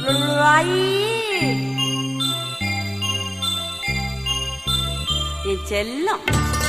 என் செல்லம்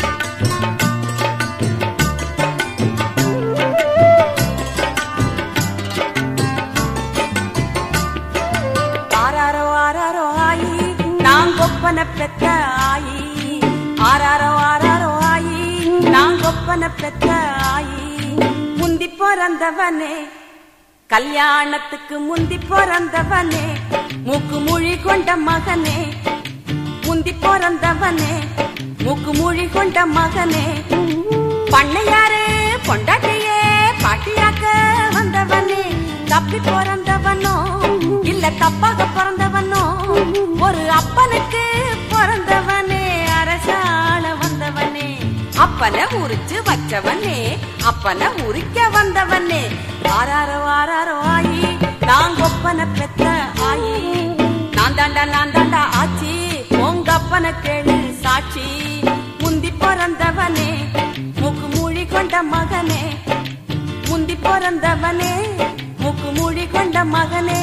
ஆராரோ ஆராரோ ஆயி நான் கொப்பன பெத்த ஆயி ஆராரோ ஆராரோ ஆயி நான் கொப்பன பெத்த ஆயி முந்தி பிறந்தவனே கல்யாணத்துக்கு முந்தி பிறந்தவனே மூக்கு மொழி கொண்ட மகனே முந்தி பிறந்தவனே மூக்கு மொழி கொண்ட மகனே பண்ணையாரு பொண்டாட்டியே பாட்டியாக்க வந்தவனே தப்பி பிறந்தவனோ இல்ல தப்பாக பிறந்தவனோ ஒரு அப்பனுக்கு பிறந்தவனே அரசாள வந்தவனே அப்பனை உரிச்சு வச்சவனே அப்பனை உரிக்க வந்தவனே ஆராரோ ஆராரோ ஆயி நான் கொப்பன பெத்த ஆயி நான் தாண்டா ஆச்சி உங்க அப்பனை கேளு சாட்சி முந்தி பிறந்தவனே மூக்கு மூழி கொண்ட மகனே முந்தி பிறந்தவனே மூக்கு மூழி கொண்ட மகனே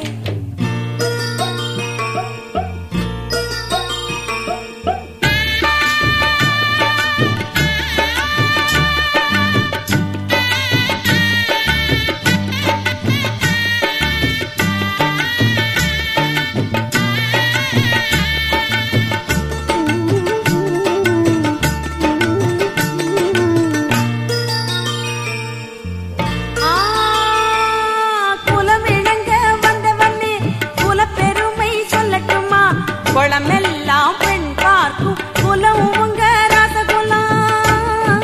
குளமெல்லாம் பெண் பார்க்கும் குலம் உங்க ராசகுலம்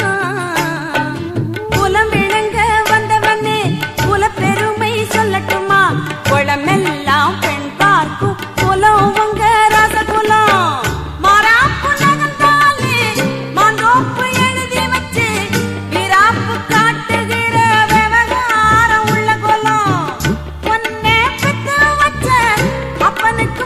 குலம் விளங்க வந்தவனே குல பெருமை சொல்லட்டுமா குளமெல்லாம் பெண் பார்க்கும் குலம் உங்க ராசகுலம் மாறாப்பு நகர்ந்தாலே மாந்தோப்பு எழுதி வச்சு வீராப்பு காட்டுகிற விவகாரம் உள்ள குலம் பொன்னே பெத்து வச்ச அப்பனுக்கு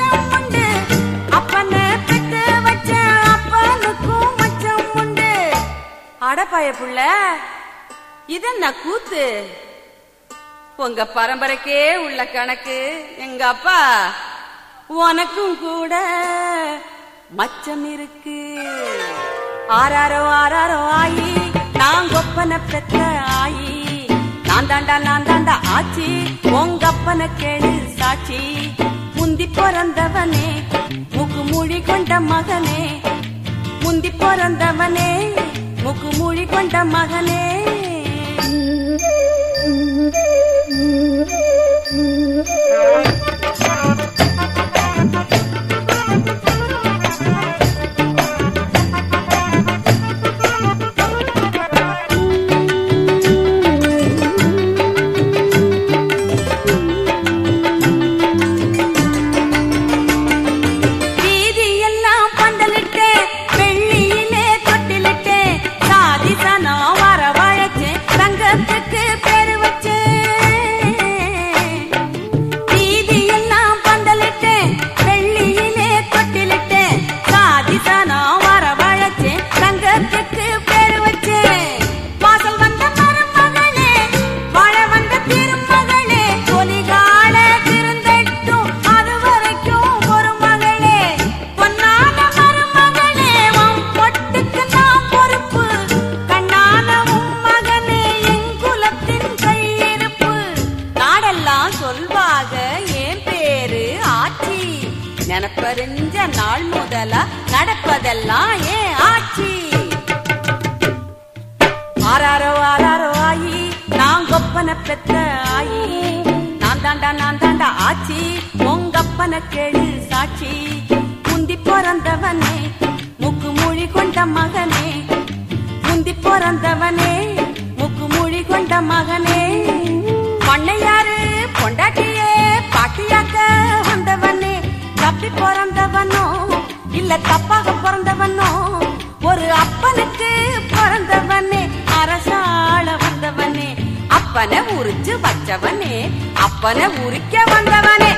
அடப்பாய புள்ள இதென்ன கூத்து உங்க பரம்பரைக்கே உள்ள கணக்கு எங்க அப்பா உனக்கும் கூட மச்சம் இருக்கு ஆராரோ ஆராரோ ஆயி நான் கொப்பன பெத்த ஆயி நான் தாண்டா ஆச்சி உங்க அப்பனை கேளு சாட்சி முந்தி பிறந்தவனே மூக்கு மூழி கொண்ட மகனே முந்தி பிறந்தவனே மூக்கு மூழி கொண்ட மகனே நெனப்பறிஞ்ச நாள் முதலா நடப்பதெல்லாம் ஏன் ஆச்சி ஆராரோ ஆராரோ ஆயி நான் கொப்பன பெத்த ஆயி நான் தாண்டா ஆச்சி உங்க அப்பனை கேளு சாட்சி முந்தி பிறந்தவனே மூக்கு மூழி கொண்ட மகனே முந்தி பிறந்தவனே மூக்கு மூழி கொண்ட மகனே பண்ணையாரு பொண்டாட்டியே பாட்டியாக்க வந்தவனே தப்பி பிறந்தவனோ இல்ல தப்பாக பிறந்தவனோ ஒரு அப்பனுக்கு பிறந்தவனே அரசாள வந்தவனே அப்பனை உரிச்சு வச்சவனே அப்பனை உரிக்க வந்தவனே